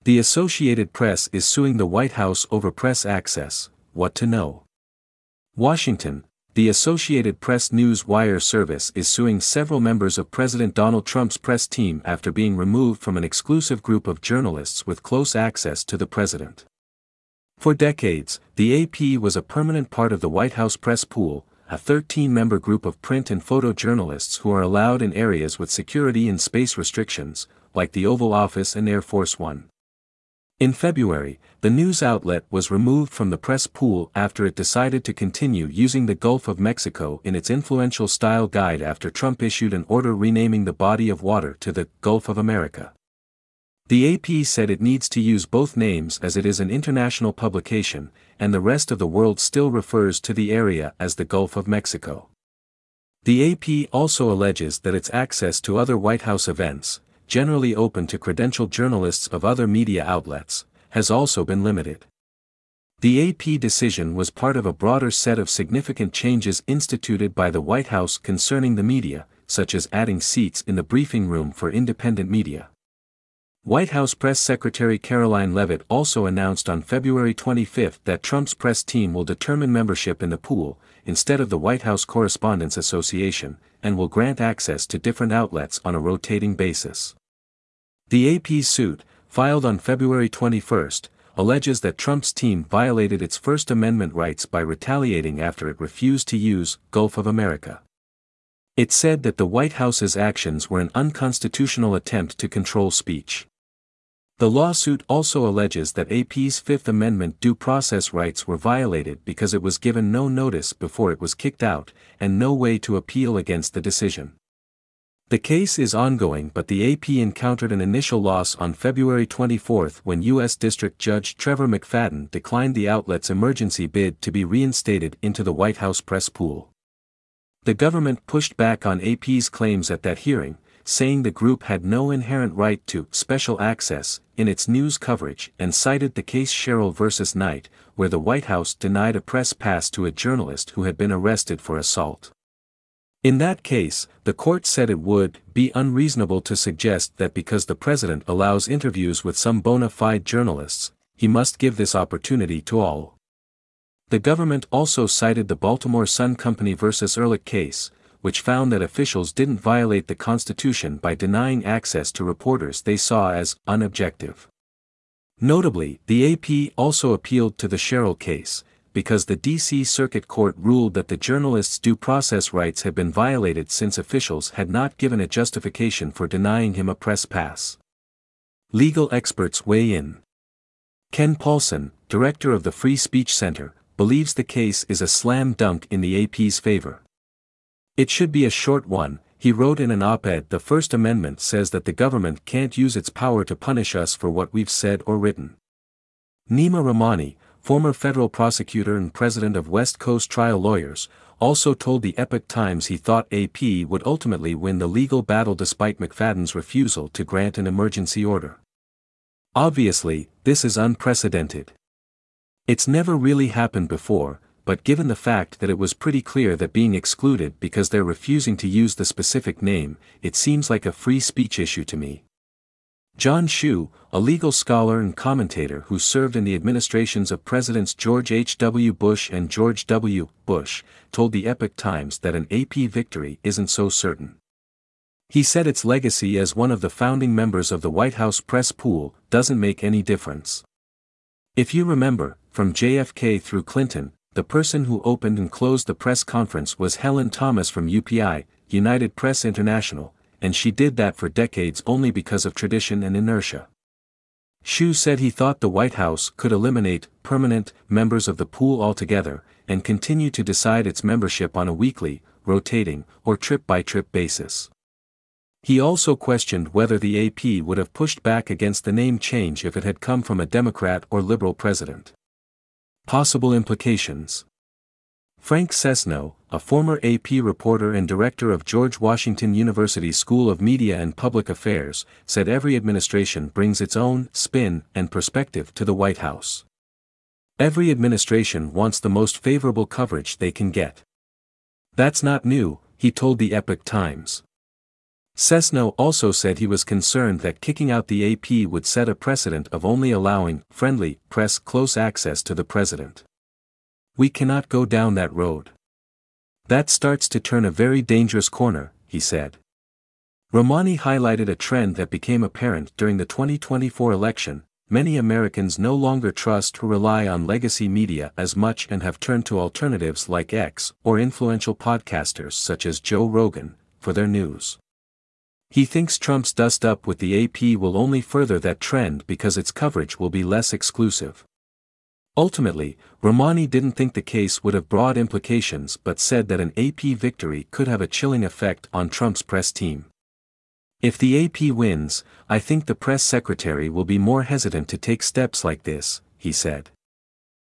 The Associated Press is suing the White House over press access. What to know? Washington. The Associated Press news wire service is suing several members of President Donald Trump's press team after being removed from an exclusive group of journalists with close access to the president. For decades, the AP was a permanent part of the White House press pool, a 13-member group of print and photo journalists who are allowed in areas with security and space restrictions, like the Oval Office and Air Force One. In February, the news outlet was removed from the press pool after it decided to continue using the Gulf of Mexico in its influential style guide after Trump issued an order renaming the body of water to the Gulf of America. The AP said it needs to use both names as it is an international publication, and the rest of the world still refers to the area as the Gulf of Mexico. The AP also alleges that its access to other White House events, generally open to credentialed journalists of other media outlets, has also been limited. The AP decision was part of a broader set of significant changes instituted by the White House concerning the media, such as adding seats in the briefing room for independent media. White House Press Secretary Karoline Leavitt also announced on February 25 that Trump's press team will determine membership in the pool, instead of the White House Correspondents Association, and will grant access to different outlets on a rotating basis. The AP's suit, filed on February 21, alleges that Trump's team violated its First Amendment rights by retaliating after it refused to use Gulf of America. It said that the White House's actions were an unconstitutional attempt to control speech. The lawsuit also alleges that AP's Fifth Amendment due process rights were violated because it was given no notice before it was kicked out, and no way to appeal against the decision. The case is ongoing, but the AP encountered an initial loss on February 24 when U.S. District Judge Trevor McFadden declined the outlet's emergency bid to be reinstated into the White House press pool. The government pushed back on AP's claims at that hearing, saying the group had no inherent right to special access in its news coverage, and cited the case Sherrill v. Knight, where the White House denied a press pass to a journalist who had been arrested for assault. In that case, the court said it would be unreasonable to suggest that because the president allows interviews with some bona fide journalists, he must give this opportunity to all. The government also cited the Baltimore Sun Company v. Ehrlich case, which found that officials didn't violate the Constitution by denying access to reporters they saw as unobjective. Notably, the AP also appealed to the Sherrill case, because the D.C. Circuit Court ruled that the journalist's due process rights had been violated since officials had not given a justification for denying him a press pass. Legal experts weigh in. Ken Paulson, director of the Free Speech Center, believes the case is a slam dunk in the AP's favor. It should be a short one, he wrote in an op-ed. The First Amendment says that the government can't use its power to punish us for what we've said or written. Nima Rahmani, former federal prosecutor and president of West Coast Trial Lawyers, also told the Epoch Times he thought AP would ultimately win the legal battle despite McFadden's refusal to grant an emergency order. Obviously, this is unprecedented. It's never really happened before, but given the fact that it was pretty clear that being excluded because they're refusing to use the specific name, it seems like a free speech issue to me. John Hsu, a legal scholar and commentator who served in the administrations of Presidents George H.W. Bush and George W. Bush, told the Epoch Times that an AP victory isn't so certain. He said its legacy as one of the founding members of the White House press pool doesn't make any difference. If you remember, from JFK through Clinton, the person who opened and closed the press conference was Helen Thomas from UPI, United Press International, and she did that for decades only because of tradition and inertia. Hsu said he thought the White House could eliminate permanent members of the pool altogether, and continue to decide its membership on a weekly, rotating, or trip-by-trip basis. He also questioned whether the AP would have pushed back against the name change if it had come from a Democrat or liberal president. Possible implications. Frank Sesno, a former AP reporter and director of George Washington University School of Media and Public Affairs, said every administration brings its own spin and perspective to the White House. Every administration wants the most favorable coverage they can get. That's not new, he told the Epoch Times. Cessno also said he was concerned that kicking out the AP would set a precedent of only allowing friendly press close access to the president. We cannot go down that road. That starts to turn a very dangerous corner, he said. Romani highlighted a trend that became apparent during the 2024 election. Many Americans no longer trust or rely on legacy media as much and have turned to alternatives like X or influential podcasters such as Joe Rogan for their news. He thinks Trump's dust-up with the AP will only further that trend because its coverage will be less exclusive. Ultimately, Romani didn't think the case would have broad implications but said that an AP victory could have a chilling effect on Trump's press team. If the AP wins, I think the press secretary will be more hesitant to take steps like this, he said.